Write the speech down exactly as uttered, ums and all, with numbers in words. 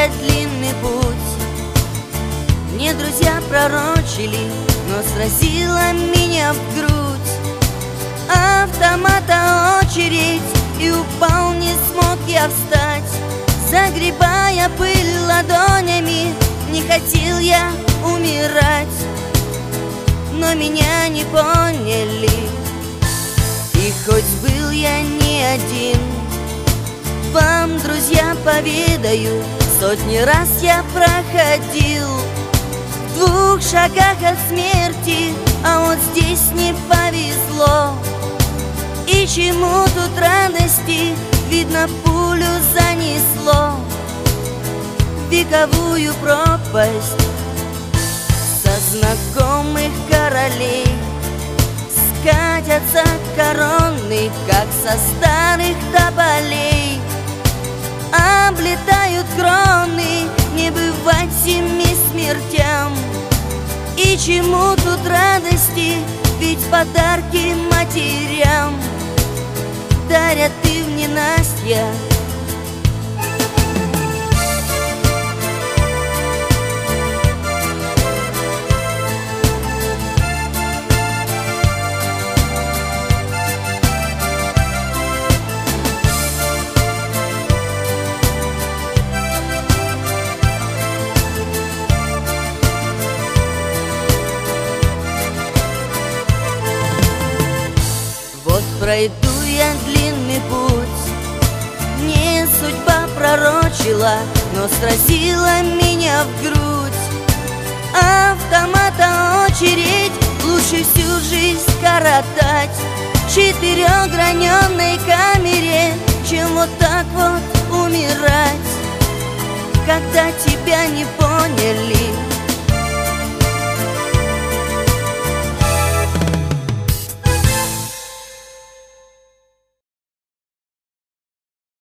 я длинный путь. Мне друзья пророчили, но сразила меня в грудь автомата очередь, и упал, не смог я встать. Загребая пыль ладонями, не хотел я умирать, но меня не поняли. И хоть был я не один, вам, друзья, поведаю, сотни раз я проходил в двух шагах от смерти, а вот здесь не повезло. И чему тут радости, видно, пулю занесло в вековую пропасть. Со знакомых королей скатятся короны, как со старых тополей. Облетают кроны, не бывать семи смертям. И чему тут радости, ведь подарки матерям дарят и в ненастье. Вот пройду я длинный путь, мне судьба пророчила, но сразила меня в грудь автомата очередь. Лучше всю жизнь скоротать в четырехграненной камере, чем вот так вот умирать, когда тебя не поняли.